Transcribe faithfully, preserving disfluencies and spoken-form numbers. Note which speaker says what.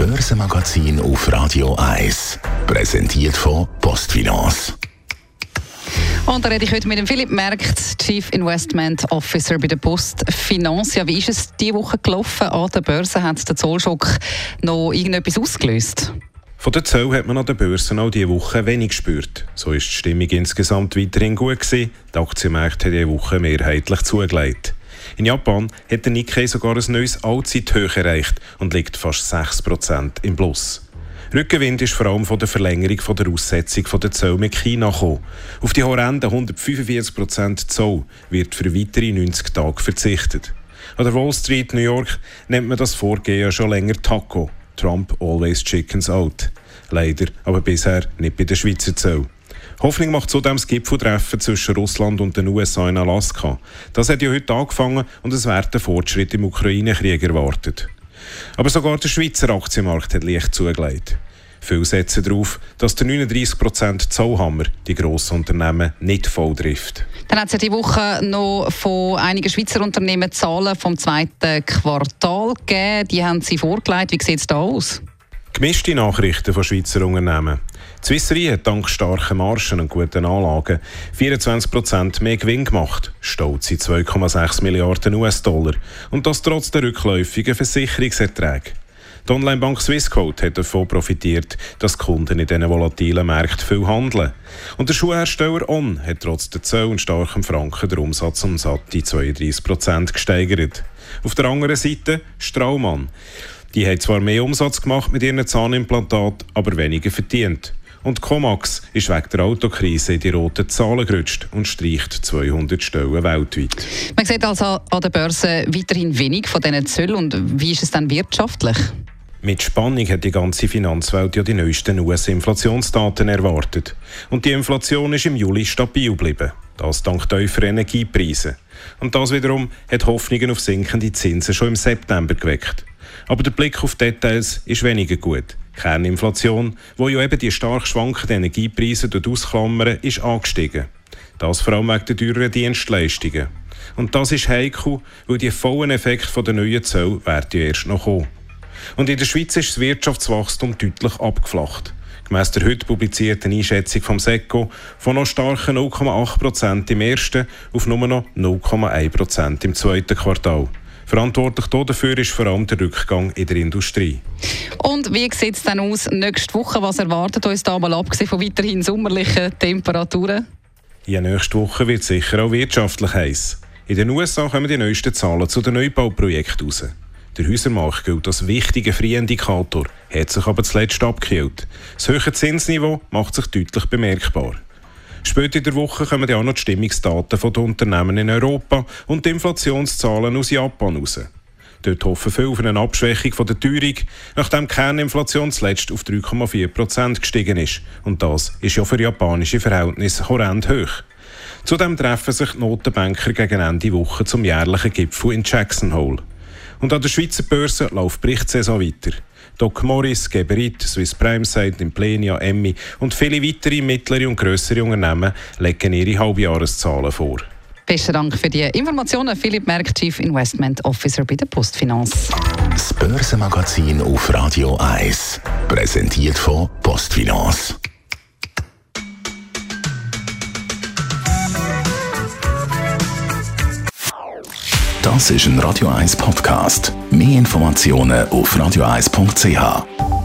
Speaker 1: Börsenmagazin auf Radio eins. Präsentiert von Postfinance.
Speaker 2: Und da rede ich heute mit dem Philipp Merkt, Chief Investment Officer bei der Postfinance. Ja, wie ist es diese Woche gelaufen an der Börse? Hat der Zollschock noch irgendetwas ausgelöst?
Speaker 3: Von den Zöllen hat man an der Börse auch diese Woche wenig gespürt. So ist die Stimmung insgesamt weiterhin gut gewesen. Die Aktienmärkte haben diese Woche mehrheitlich zugelegt. In Japan hat der Nikkei sogar ein neues Allzeithoch erreicht und liegt fast sechs Prozent im Plus. Rückenwind ist vor allem von der Verlängerung von der Aussetzung der Zölle mit China gekommen. Auf die horrenden hundertfünfundvierzig Prozent Zoll wird für weitere neunzig Tage verzichtet. An der Wall Street, New York, nennt man das Vorgehen ja schon länger Taco. Trump always chickens out. Leider aber bisher nicht bei den Schweizer Zöllen. Hoffnung macht zudem das Gipfeltreffen zwischen Russland und den U S A in Alaska. Das hat ja heute angefangen und es werden Fortschritt im Ukraine-Krieg erwartet. Aber sogar der Schweizer Aktienmarkt hat leicht zugelegt. Viele setzen darauf, dass der neununddreissig Prozent Zollhammer die grossen Unternehmen nicht voll trifft.
Speaker 2: Dann hat es ja diese Woche noch von einigen Schweizer Unternehmen Zahlen vom zweiten Quartal gegeben. Die haben Sie vorgelegt. Wie sieht es da aus?
Speaker 3: Gemischte Nachrichten von Schweizer Unternehmen. Die Swiss Re hat dank starken Margen und guten Anlagen vierundzwanzig Prozent mehr Gewinn gemacht, stolze zwei Komma sechs Milliarden U S-Dollar und das trotz der rückläufigen Versicherungserträge. Die Onlinebank Swissquote hat davon profitiert, dass die Kunden in diesen volatilen Märkten viel handeln. Und der Schuhhersteller On hat trotz der Zölle und starken Franken den Umsatz um satte zweiunddreissig Prozent gesteigert. Auf der anderen Seite Straumann. Die haben zwar mehr Umsatz gemacht mit ihren Zahnimplantaten, aber weniger verdient. Und Comax ist wegen der Autokrise in die roten Zahlen gerutscht und streicht zweihundert Stellen weltweit.
Speaker 2: Man sieht also an der Börse weiterhin wenig von diesen Zöllen. Und wie ist es dann wirtschaftlich?
Speaker 3: Mit Spannung hat die ganze Finanzwelt ja die neuesten U S-Inflationsdaten erwartet. Und die Inflation ist im Juli stabil geblieben. Das dank tieferer Energiepreise. Und das wiederum hat Hoffnungen auf sinkende Zinsen schon im September geweckt. Aber der Blick auf Details ist weniger gut. Die Kerninflation, die ja eben die stark schwankenden Energiepreise ausklammern, ist angestiegen. Das vor allem wegen der teuren Dienstleistungen. Und das ist heikel, weil die vollen Effekte der neuen Zölle werden ja erst noch kommen. Und in der Schweiz ist das Wirtschaftswachstum deutlich abgeflacht. Gemäss der heute publizierten Einschätzung vom SECO von noch starken null Komma acht Prozent im ersten auf nur noch null Komma eins Prozent im zweiten Quartal. Verantwortlich dafür ist vor allem der Rückgang in der Industrie.
Speaker 2: Und wie sieht es dann aus nächste Woche? Was erwartet uns da mal abgesehen von weiterhin sommerlichen Temperaturen?
Speaker 3: Ja, nächste Woche wird es sicher auch wirtschaftlich heiß. In den U S A kommen die neuesten Zahlen zu den Neubauprojekten raus. Der Häusermarkt gilt als wichtiger Frühindikator, hat sich aber zuletzt abgekühlt. Das hohe Zinsniveau macht sich deutlich bemerkbar. Später in der Woche kommen auch noch die Stimmungsdaten der Unternehmen in Europa und die Inflationszahlen aus Japan raus. Dort hoffen viele auf eine Abschwächung der Teuerung, nachdem die Kerninflation zuletzt auf drei Komma vier Prozent gestiegen ist. Und das ist ja für japanische Verhältnisse horrend hoch. Zudem treffen sich die Notenbanker gegen Ende Woche zum jährlichen Gipfel in Jackson Hole. Und an der Schweizer Börse läuft die Berichtssaison weiter. Doc Morris, Geberit, Swiss Primeside, Implenia, Emmi und viele weitere mittlere und grössere Unternehmen legen ihre Halbjahreszahlen vor.
Speaker 2: Besten Dank für die Informationen, Philipp Merk, Chief Investment Officer bei der Postfinance.
Speaker 1: Das Börsenmagazin auf Radio eins. Präsentiert von Postfinance. Das ist ein Radio eins Podcast. Mehr Informationen auf radio eins punkt c h.